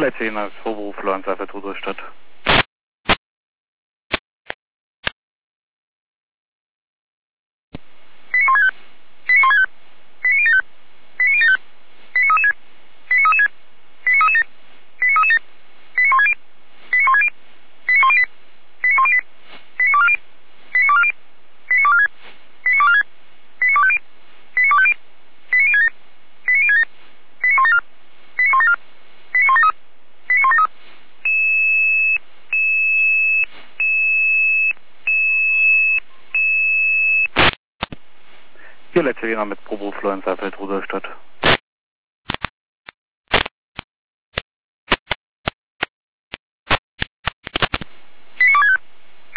Letzter Vorberufler an Seifert Rudolstadt. Hier letzter mit Vorberufler an Seifert Rudolstadt.